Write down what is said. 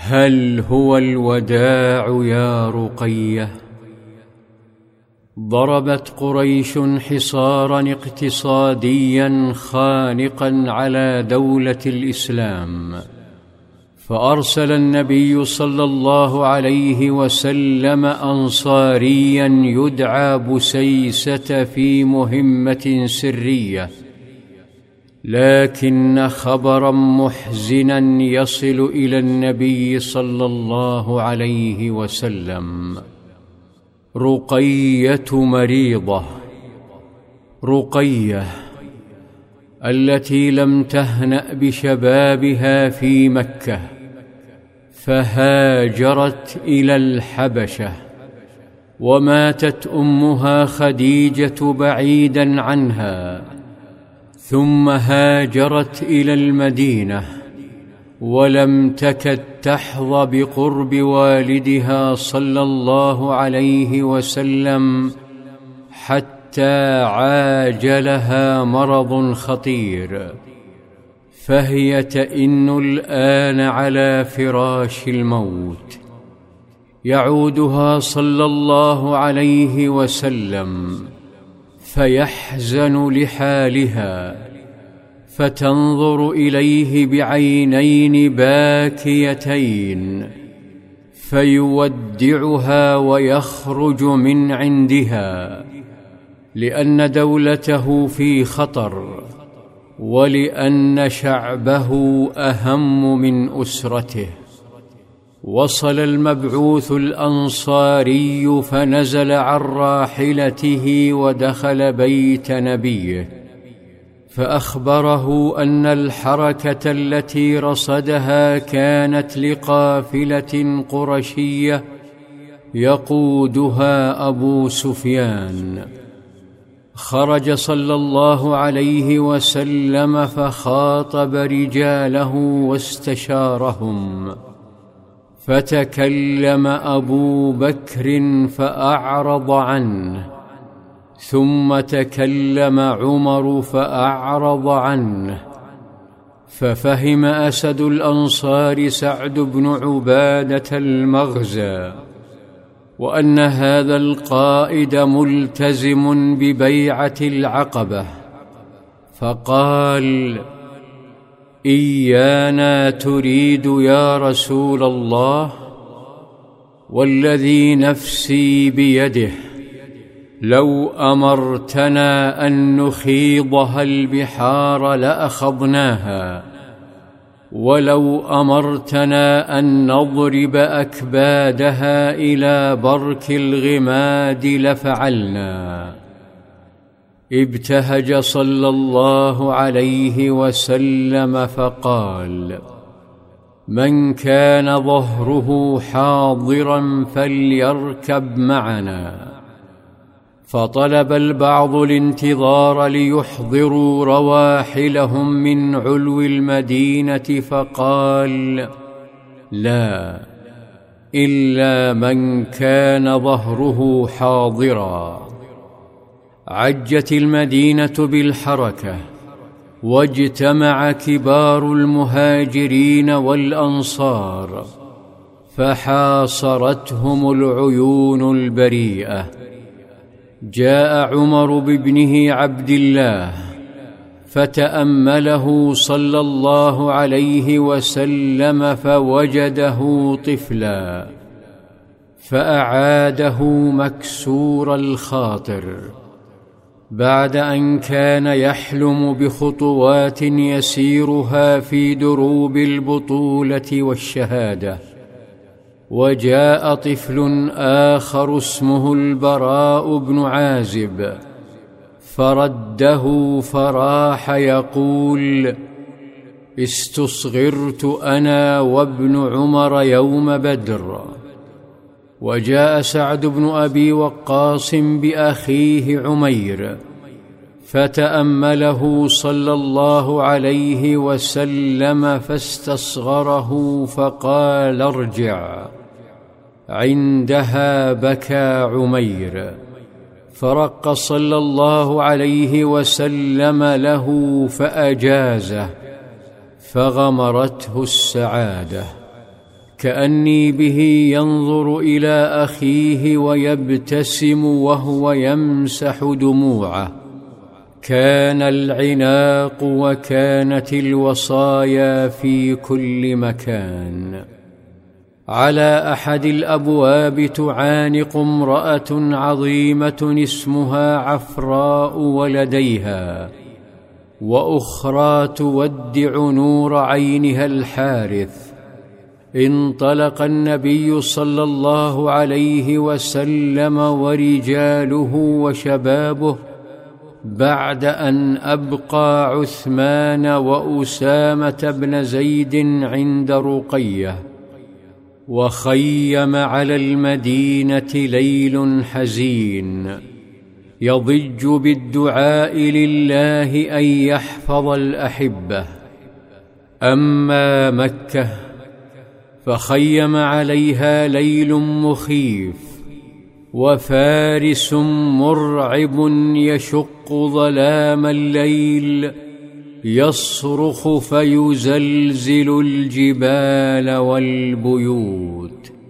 هل هو الوداع يا رقية؟ ضربت قريش حصارا اقتصاديا خانقا على دولة الإسلام، فأرسل النبي صلى الله عليه وسلم أنصاريا يدعى بسيسة في مهمة سرية، لكن خبرا محزنا يصل إلى النبي صلى الله عليه وسلم: رقية مريضة. رقية التي لم تهنأ بشبابها في مكة، فهاجرت إلى الحبشة، وماتت أمها خديجة بعيدا عنها، ثم هاجرت إلى المدينة، ولم تكد تحظى بقرب والدها صلى الله عليه وسلم حتى عاجلها مرض خطير، فهي تئن الآن على فراش الموت. يعودها صلى الله عليه وسلم فيحزن لحالها، فتنظر إليه بعينين باكيتين، فيودعها ويخرج من عندها، لأن دولته في خطر، ولأن شعبه أهم من أسرته. وصل المبعوث الأنصاري فنزل عن راحلته ودخل بيت نبيه، فأخبره أن الحركة التي رصدها كانت لقافلة قرشية يقودها أبو سفيان. خرج صلى الله عليه وسلم فخاطب رجاله واستشارهم، فتكلم أبو بكر فأعرض عنه، ثم تكلم عمر فأعرض عنه، ففهم أسد الأنصار سعد بن عبادة المغزى، وأن هذا القائد ملتزم ببيعة العقبة، فقال: إيانا تريد يا رسول الله؟ والذي نفسي بيده لو أمرتنا أن نخيضها البحار لأخضناها، ولو أمرتنا أن نضرب أكبادها إلى برك الغماد لفعلنا. ابتهج صلى الله عليه وسلم فقال: من كان ظهره حاضرا فليركب معنا. فطلب البعض الانتظار ليحضروا رواحلهم من علو المدينة، فقال: لا، إلا من كان ظهره حاضرا. عجت المدينة بالحركة، واجتمع كبار المهاجرين والأنصار، فحاصرتهم العيون البريئة. جاء عمر بابنه عبد الله فتأمله صلى الله عليه وسلم فوجده طفلا، فأعاده مكسور الخاطر، بعد أن كان يحلم بخطوات يسيرها في دروب البطولة والشهادة. وجاء طفل آخر اسمه البراء بن عازب، فرده فراح يقول: استصغرت أنا وابن عمر يوم بدر. وجاء سعد بن أبي وقاص بأخيه عمير، فتأمله صلى الله عليه وسلم فاستصغره، فقال: ارجع. عندها بكى عمير، فرق صلى الله عليه وسلم له فأجازه، فغمرته السعادة. كأني به ينظر إلى أخيه ويبتسم وهو يمسح دموعه. كان العناق وكانت الوصايا في كل مكان. على أحد الأبواب تعانق امرأة عظيمة اسمها عفراء ولديها، وأخرى تودع نور عينها الحارث. انطلق النبي صلى الله عليه وسلم ورجاله وشبابه بعد أن أبقى عثمان وأسامة بن زيد عند رقية، وخيم على المدينة ليل حزين يضج بالدعاء لله أن يحفظ الأحبة. أما مكة فخيم عليها ليل مخيف، وفارس مرعب يشق ظلام الليل يصرخ فيزلزل الجبال والبيوت.